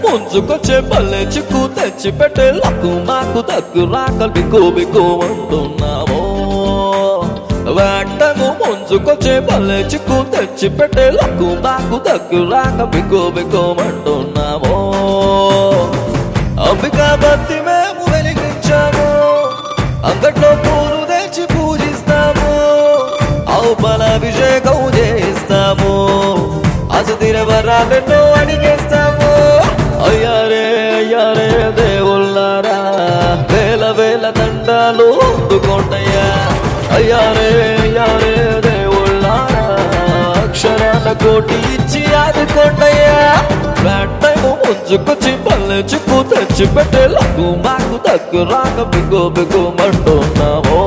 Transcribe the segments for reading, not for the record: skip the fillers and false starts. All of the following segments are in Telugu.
ముంచుకొచ్చే పల్లె చిక్కు తెచ్చి పెట్టే లక్కు మాకు దగ్గరాక బిగ్గు బిగ్గుమంటున్నావో వెంటను ముంచుకొచ్చే పల్లె చిక్కు తెచ్చి పెట్టే లక్కు మాకు దగ్గరాక బిగ్గు బిగ్గుమంటున్నావో అంబికా బత్తి మేము వెలిగించాము అంగట్లో పూలు తెచ్చి పూజిస్తాము ఆవు పాలాభిషేకం చేస్తాము అసతిర వరాలెన్నో అడిగేస్తాము అయ్యారే అయ్యారే దేవుళ్ళారా వేల వేల దండాలు అందుకోండయ్యా అయ్యారే అయ్యారే దేవుళ్ళారా అక్షరాల కోటి ఇచ్చి ఆదుకోండయ్యా వెంటనే ముంచుకొచ్చి పల్లె చిక్కు తెచ్చి పెట్టే లక్కు మాకు దగ్గరాక బిగ్గు బిగ్గుమంటున్నావో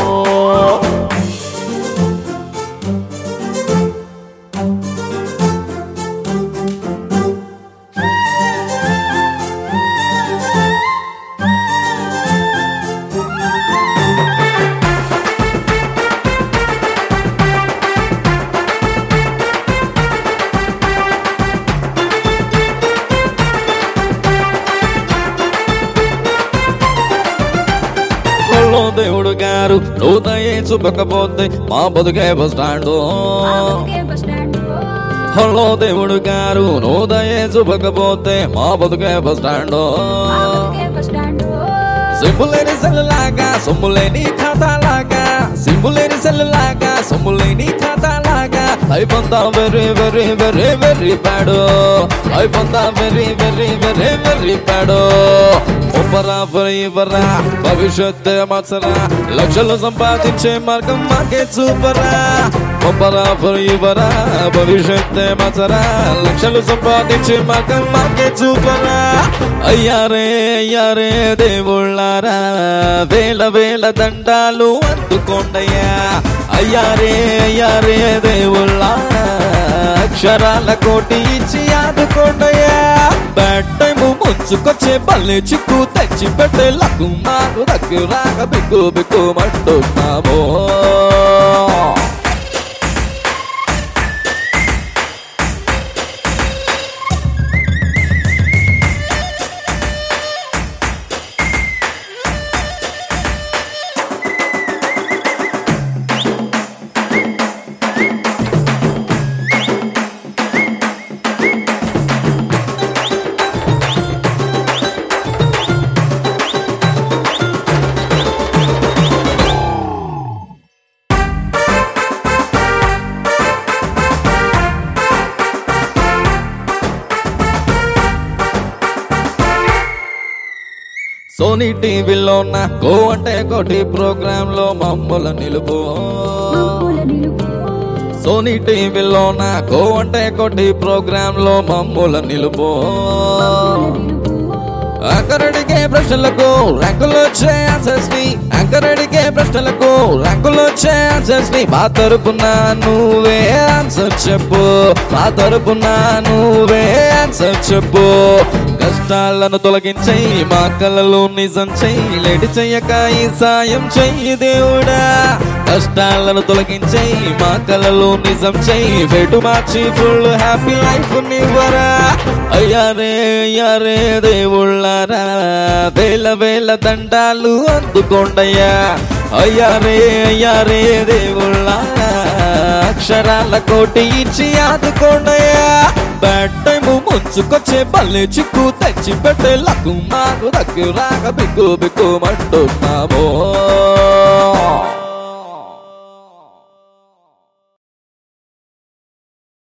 దేవుడు గారు నువ్వు దయే చూపకపోతే మా బతుకే బస్ స్టాండ్ హలో దేవుడు గారు నువ్వు దయే చూపకపోతే మా బతుకే బస్ స్టాండ్ సింబులేని సెల్లులాగా సొమ్ములేని ఖాతాలాగా సింబులేని సెల్లులాగా సొమ్ములేని ఖాతాలాగా అయిపోతా వెర్రి వెర్రి వెర్రి వెర్రి పాడు అయిపోతా వెర్రి వెర్రి వెర్రి వెర్రి పాడు ఒప్పరా ఇవ్వరా భవిష్యత్తు మత్సరా లక్షలు సంపాదించే మార్గం మాకే చూపరా ఒప్పరా ఇవ్వరా భవిష్యత్తు మత్సరా లక్షలు సంపాదించే మార్గం మాకే చూపరా అయ్యారే అయ్యారే దేవుళ్ళారా వేల వేల దండాలు అందుకోండయ్యా అయ్యారే అయ్యారే దేవుళ్ళారా అక్షరాల కోటి ఇచ్చి ఆదుకోండయ్యా బ్యాడ్ టైము ముంచుకొచ్చే పల్లె చిక్కు తెచ్చి పెట్టే లక్కు మాకు దగ్గరాక బిగ్గు బిగ్గుమంటున్నామో సోనీ టీవీలో నా కో అంటే కోటి ప్రోగ్రామ్ లో మమ్మల నిలుపు సోనీ టీవీలో నా కో అంటే కోటి ప్రోగ్రామ్ లో మమ్మల నిలుపు అంకరడిగే ప్రశ్నలకు ర్యాంకులు వచ్చే ఆన్సర్స్ ని అంకరడిగే ప్రశ్నలకు ర్యాంకులు వచ్చే ఆన్సర్స్ ని మా తరపున నువ్వే ఆన్సర్ చెప్పు మా తరపున నువ్వే ఆన్సర్ చెప్పు కష్టాలను తొలగించే మా కలలు నిజం చెయ్యి లేటి చెయ్యక ఈ సాయం చెయ్యి దేవుడా కష్టాలను తొలగించే మా కలలు నిజం చెయ్యి వెటు మార్చి ఫుల్ హ్యాపీ లైఫ్ నివ్వరా అయ్యారే అయ్యారే దేవుళ్ళారా వేల వేల దండాలు అందుకోండయ్యా అయ్యారే అయ్యారే దేవుళ్ళారా అక్షరాల కోటి ఇచ్చి ఆదుకోండయ్యా బ్యాడ్ టైము ముంచుకొచ్చే పల్లె చిక్కు తెచ్చి పెట్టే లక్కు మాకు దగ్గరాక బిగ్గు బిగ్గుమంటున్నామో